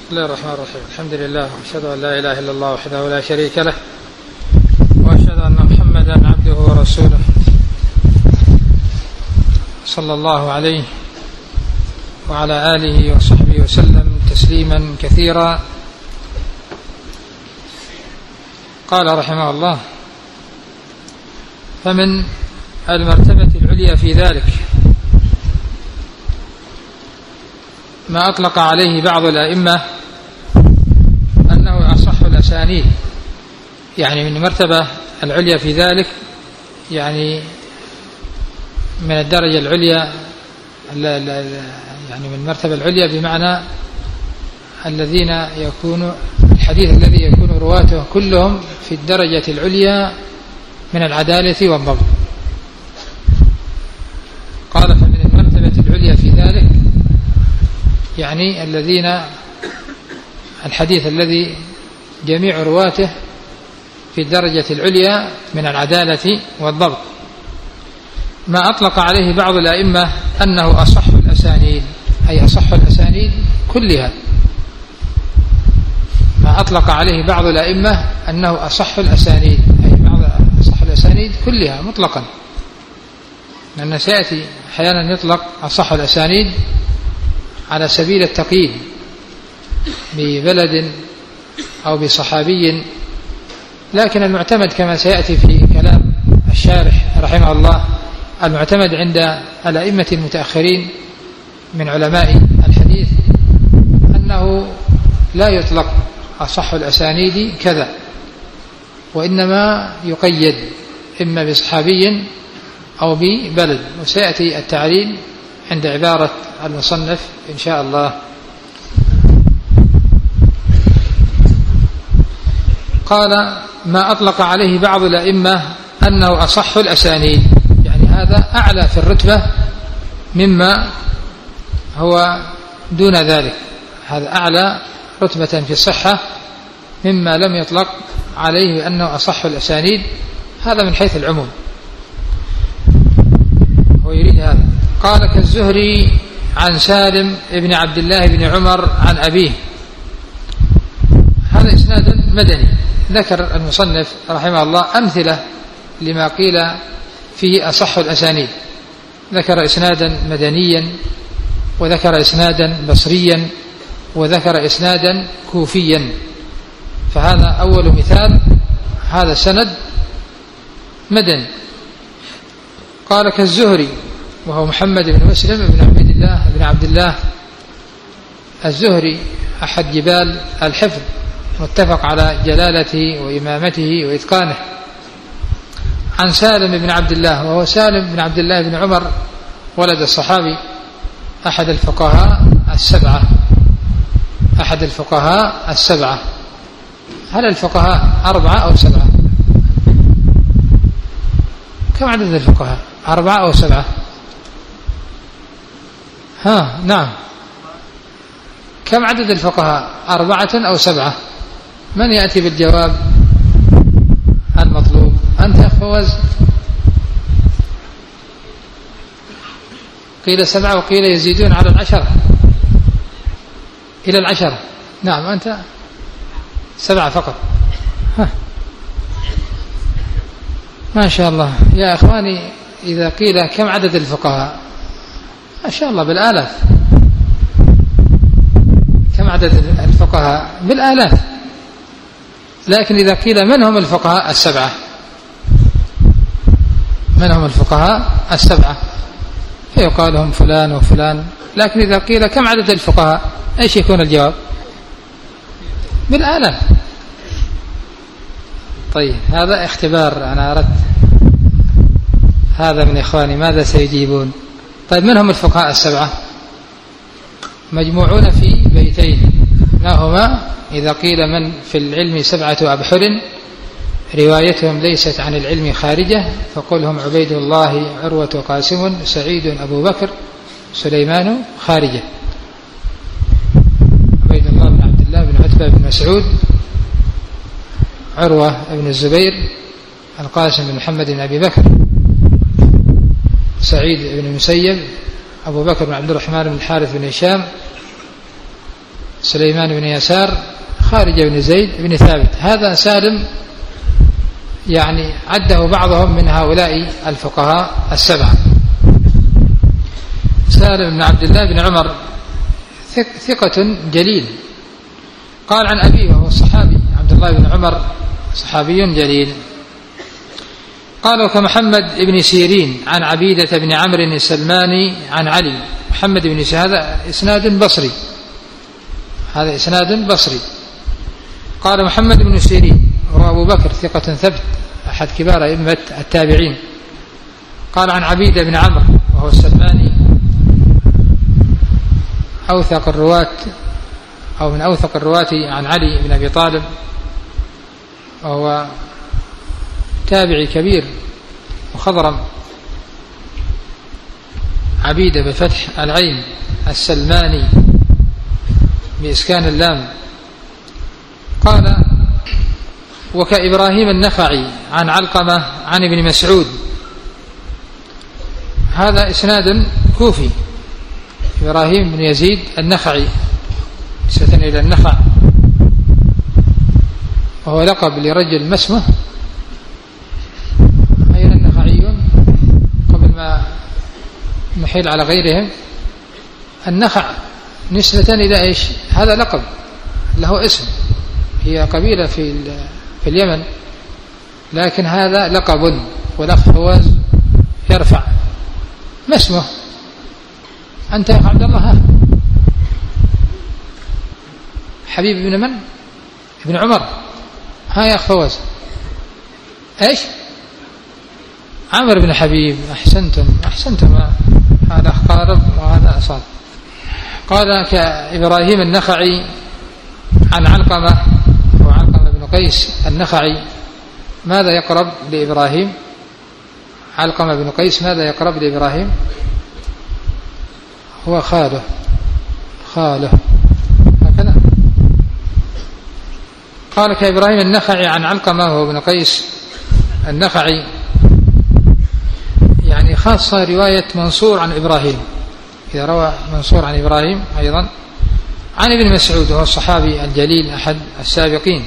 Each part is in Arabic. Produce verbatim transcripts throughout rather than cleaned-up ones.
بسم الله الرحمن الرحيم. الحمد لله وأشهد أن لا إله إلا الله وحده لا شريك له، وأشهد أن محمدا عبده ورسوله صلى الله عليه وعلى آله وصحبه وسلم تسليما كثيرا. قال رحمه الله: فمن المرتبة العليا في ذلك ما أطلق عليه بعض الأئمة أنه أصح الأسانيد، يعني من المرتبة العليا في ذلك، يعني من الدرجة العليا، يعني من المرتبة العليا بمعنى الذين يكون الحديث الذي يكون رواته كلهم في الدرجة العليا من العدالة والضبط. قال: فمن المرتبة العليا في ذلك يعني الذين الحديث الذي جميع رواته في الدرجة العليا من العدالة والضبط، ما أطلق عليه بعض الأئمة أنه أصح الأسانيد، أي أصح الأسانيد كلها. ما أطلق عليه بعض الأئمة أنه أصح الأسانيد، أي بعض أصح الأسانيد كلها مطلقا، لأن سيأتي أحيانا يطلق أصح الأسانيد على سبيل التقييد ببلد أو بصحابي، لكن المعتمد كما سيأتي في كلام الشارح رحمه الله، المعتمد عند الأئمة المتأخرين من علماء الحديث أنه لا يطلق أصح الأسانيد كذا، وإنما يقيد إما بصحابي أو ببلد، وسيأتي التعليل عند عبارة المصنف إن شاء الله. قال: ما أطلق عليه بعض الأئمة أنه أصح الأسانيد، يعني هذا أعلى في الرتبة مما هو دون ذلك، هذا أعلى رتبة في الصحة مما لم يطلق عليه بأنه أصح الأسانيد، هذا من حيث العموم، هو يريد هذا. قال: كالزهري عن سالم ابن عبد الله بن عمر عن أبيه، هذا إسناد مدني. ذكر المصنف رحمه الله أمثلة لما قيل فيه أصح الأسانيد، ذكر إسنادا مدنيا، وذكر إسنادا بصريا، وذكر إسنادا كوفيا، فهذا أول مثال، هذا سند مدني. قال: كالزهري، وهو محمد بن مسلم بن عبد الله بن عبد الله الزهري، أحد جبال الحفظ، متفق على جلالته وإمامته وإتقانه. عن سالم بن عبد الله، وهو سالم بن عبد الله بن عمر ولد الصحابي، أحد الفقهاء السبعة، أحد الفقهاء السبعة. هل الفقهاء أربعة أو سبعة؟ كم عدد الفقهاء؟ أربعة أو سبعة؟ ها نعم، كم عدد الفقهاء؟ أربعة أو سبعة؟ من يأتي بالجواب المطلوب؟ أنت يا فوز. قيل سبعة وقيل يزيدون على العشرة، إلى العشرة. نعم، أنت سبعة فقط. ها. ما شاء الله يا إخواني، إذا قيل كم عدد الفقهاء، ما شاء الله بالآلاف. كم عدد الفقهاء؟ بالآلاف. لكن إذا قيل من هم الفقهاء السبعة، من هم الفقهاء السبعة، فيقال هم فلان وفلان. لكن إذا قيل كم عدد الفقهاء، ايش يكون الجواب؟ بالآلاف. طيب، هذا اختبار، أنا أردت هذا من إخواني ماذا سيجيبون. طيب، من هم الفقهاء السبعة؟ مجموعون في بيتين، ما هما؟ إذا قيل من في العلم سبعة أبحر روايتهم ليست عن العلم خارجة، فقلهم عبيد الله عروة قاسم سعيد أبو بكر سليمان خارجة. عبيد الله بن عبد الله بن عتبة بن مسعود، عروة بن الزبير، القاسم بن محمد بن أبي بكر، سعيد بن المسيب، أبو بكر بن عبد الرحمن بن الحارث بن هشام، سليمان بن يسار، خارجة بن زيد بن ثابت. هذا سالم يعني عده بعضهم من هؤلاء الفقهاء السبعة. سالم بن عبد الله بن عمر ثقة جليل. قال عن أبيه وهو الصحابي عبد الله بن عمر، صحابي جليل. قالوا كمحمد بن سيرين عن عبيدة بن عمرو السلماني عن علي. محمد بن سيرين هذا إسناد بصري، هذا إسناد بصري. قال محمد بن سيرين وهو أبو بكر ثقة ثبت، أحد كبار أئمة التابعين. قال عن عبيدة بن عمرو وهو السلماني، أوثق الرواة أو من أوثق الرواة عن علي بن أبي طالب، وهو تابعي كبير وخضرم. عبيدة بفتح العين، السلماني بإسكان اللام. قال وكإبراهيم النخعي عن علقمة عن ابن مسعود. هذا إسناد كوفي، إبراهيم بن يزيد النخعي نسبة إلى النخع، وهو لقب لرجل ما اسمه. أين النخعيون قبل ما نحيل على غيرهم؟ النخع نسبة إلى إيش؟ هذا لقب له اسم، هي قبيلة في في اليمن، لكن هذا لقب. والأخ فواز يرفع ما اسمه؟ أنت يا عبد الله؟ ها حبيب بن من؟ ابن عمر. ها يا أخ فواز إيش؟ عمرو بن حبيب. أحسنتم أحسنتم، هذا قارب وهذا أصاب. قال كإبراهيم النخعي عن علقمة وعلقمة بن قيس النخعي. ماذا يقرب لإبراهيم؟ علقمة بن قيس ماذا يقرب لإبراهيم؟ هو خاله، خاله هكذا. قال كإبراهيم النخعي عن علقمة وهو بن قيس النخعي، يعني خاصة رواية منصور عن إبراهيم. إذا روى منصور عن إبراهيم أيضا عن ابن مسعود وهو الصحابي الجليل أحد السابقين.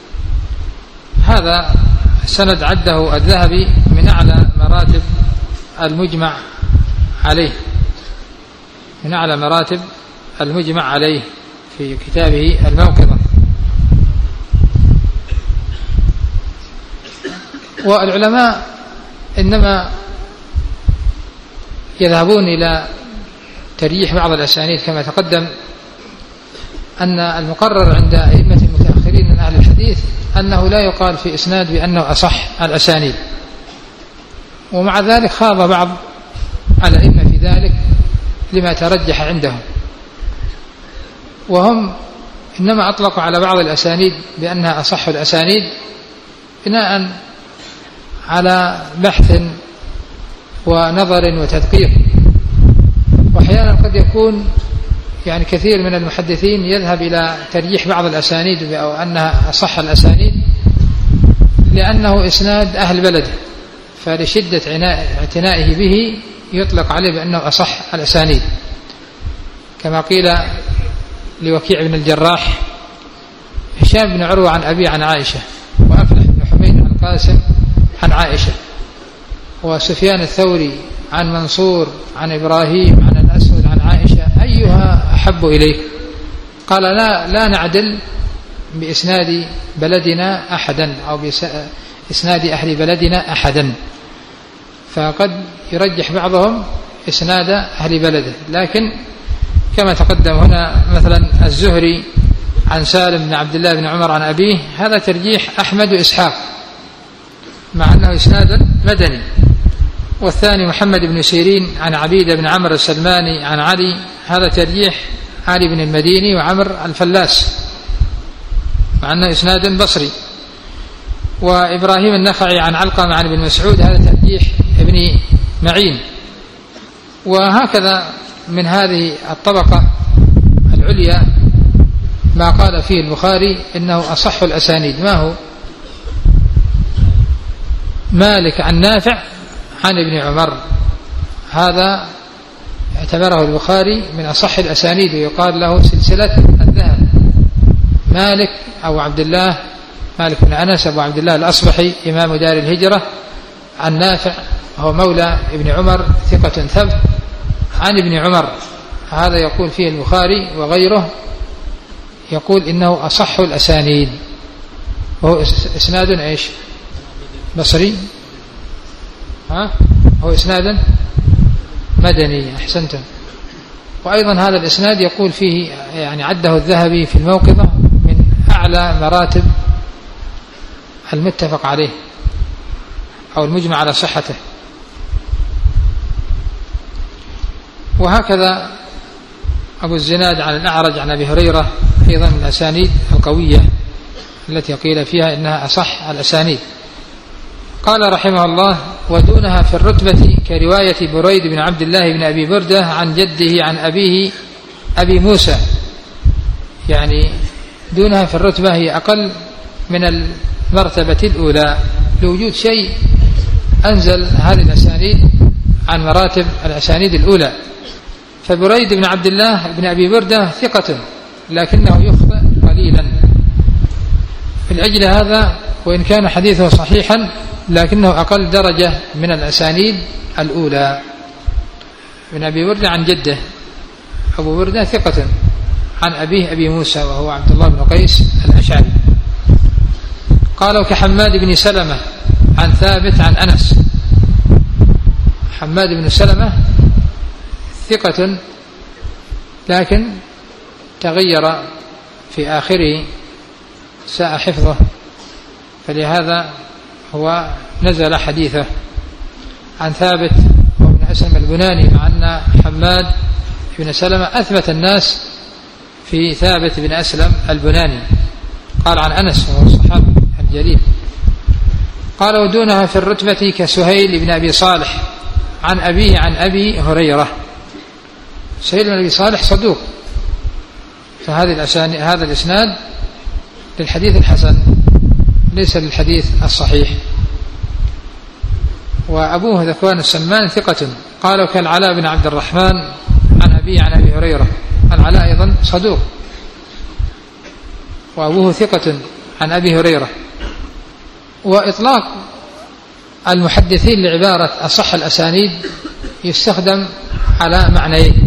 هذا سند عده الذهبي من أعلى مراتب المجمع عليه، من أعلى مراتب المجمع عليه في كتابه الموقظة. والعلماء إنما يذهبون إلى ترجيح بعض الأسانيد كما تقدم أن المقرر عند أئمة المتأخرين من أهل الحديث أنه لا يقال في إسناد بأنه أصح الأسانيد. ومع ذلك خاض بعض الأئمة في ذلك لما ترجح عندهم، وهم إنما أطلقوا على بعض الأسانيد بأنها أصح الأسانيد بناء على بحث ونظر وتدقيق. وأحيانا قد يكون يعني كثير من المحدثين يذهب إلى ترجيح بعض الأسانيد أو أنها أصح الأسانيد لأنه إسناد أهل بلده، فلشدة اعتنائه به يطلق عليه بأنه أصح الأسانيد، كما قيل لوكيع بن الجراح هشام بن عروة عن أبي عن عائشة، وأفلح بن حميد عن قاسم عن عائشة، وسفيان الثوري عن منصور عن إبراهيم عن الأسود عن عائشة، أيها أحب إليك؟ قال لا, لا نعدل بإسناد بلدنا أحدا أو بإسناد أهل بلدنا أحدا. فقد يرجح بعضهم إسناد أهل بلده، لكن كما تقدم هنا مثلا الزهري عن سالم بن عبد الله بن عمر عن أبيه، هذا ترجيح أحمد وإسحاق مع أنه إسناد مدني. والثاني محمد بن سيرين عن عبيدة بن عمرو السلماني عن علي، هذا ترجيح علي بن المديني وعمر الفلاس مع أنه إسناد بصري. وإبراهيم النخعي عن علقمة عن ابن مسعود، هذا ترجيح ابن معين. وهكذا من هذه الطبقة العليا ما قال فيه البخاري إنه أصح الأسانيد. ما هو؟ مالك عن نافع عن ابن عمر، هذا اعتبره البخاري من أصح الأسانيد ويقال له سلسلة الذهب. مالك أو عبد الله مالك بن أنس أبو عبد الله الأصبحي إمام دار الهجرة، عن نافع هو مولى ابن عمر ثقة ثبت عن ابن عمر. هذا يقول فيه البخاري وغيره، يقول إنه أصح الأسانيد، وهو إسناد إيش بصري، ها هو إسناد مدني. أحسنتم. وأيضا هذا الإسناد يقول فيه يعني عده الذهبي في الموقظة من أعلى مراتب المتفق عليه أو المجمع على صحته. وهكذا أبو الزناد عن الأعرج عن أبي هريرة أيضا من الأسانيد القوية التي قيل فيها إنها أصح الأسانيد. قال رحمه الله: ودونها في الرتبة كرواية بريد بن عبد الله بن أبي بردة عن جده عن أبيه أبي موسى، يعني دونها في الرتبة هي أقل من المرتبة الأولى لوجود شيء أنزل هذه الأسانيد عن مراتب الأسانيد الأولى. فبريد بن عبد الله بن أبي بردة ثقة لكنه يخطئ قليلا، في الأجل هذا وإن كان حديثه صحيحا لكنه أقل درجة من الأسانيد الأولى. بن أبي بردة عن جده، أبو بردة ثقة عن أبيه أبي موسى وهو عبد الله بن قيس الأشعري. قالوا كحماد بن سلمة عن ثابت عن أنس. حماد بن سلمة ثقة لكن تغير في آخره، ساء حفظه، فلهذا هو نزل حديثه. عن ثابت وابن أسلم البناني، مع أن حماد بن سلمة أثبت الناس في ثابت بن أسلم البناني. قال عن أنس وهو الصحابي الجليل. قال ودونها في الرتبة كسهيل بن أبي صالح عن أبيه عن أبي هريرة. سهيل بن أبي صالح صدوق، فهذه هذا الإسناد للحديث الحسن ليس للحديث الصحيح. وأبوه ذكوان السمان ثقة. قالوا كالعلاء بن عبد الرحمن عن أبيه عن أبي هريرة. العلاء أيضا صدوق وأبوه ثقة عن أبي هريرة. وإطلاق المحدثين لعبارة أصح الأسانيد يستخدم على معنيين.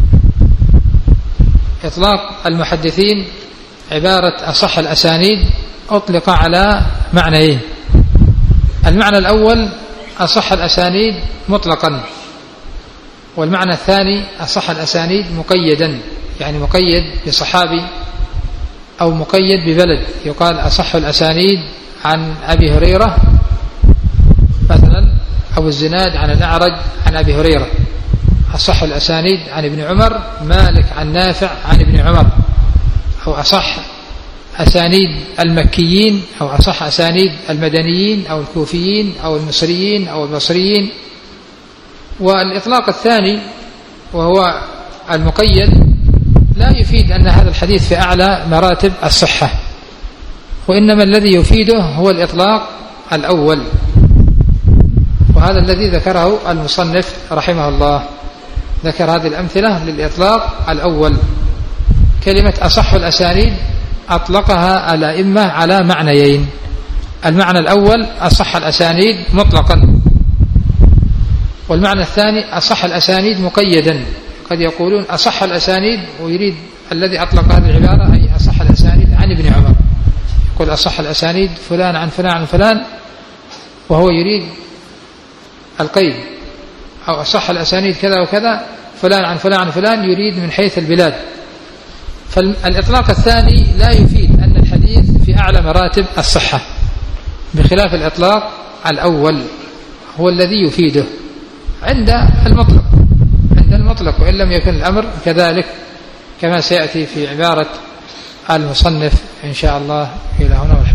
إطلاق المحدثين عبارة أصح الأسانيد أطلق على معنيين. المعنى الأول أصح الأسانيد مطلقا، والمعنى الثاني أصح الأسانيد مقيدا، يعني مقيد بصحابي أو مقيد ببلد. يقال أصح الأسانيد عن أبي هريرة مثلا أبو الزناد عن الأعرج عن أبي هريرة. أصح الأسانيد عن ابن عمر مالك عن نافع عن ابن عمر. أو أصح أسانيد المكيين أو أصح أسانيد المدنيين أو الكوفيين أو المصريين أو البصريين. والإطلاق الثاني وهو المقيد لا يفيد أن هذا الحديث في أعلى مراتب الصحة، وإنما الذي يفيده هو الإطلاق الأول، وهذا الذي ذكره المصنف رحمه الله. ذكر هذه الأمثلة للإطلاق الأول. كلمة أصح الأسانيد أطلقها الأئمة على معنيين. المعنى الأول أصح الأسانيد مطلقا، والمعنى الثاني أصح الأسانيد مقيدا. قد يقولون أصح الأسانيد ويريد الذي أطلق هذه العبارة أي أصح الأسانيد عن ابن عمر، يقول أصح الأسانيد فلان عن فلان عن فلان، وهو يريد القيد. أو أصح الأسانيد كذا وكذا فلان عن فلان عن فلان، يريد من حيث البلاد. فالإطلاق الثاني لا يفيد أن الحديث في أعلى مراتب الصحة، بخلاف الإطلاق الأول هو الذي يفيده عند المطلق عند المطلق وإن لم يكن الأمر كذلك كما سيأتي في عبارة المصنف إن شاء الله. إلى هنا.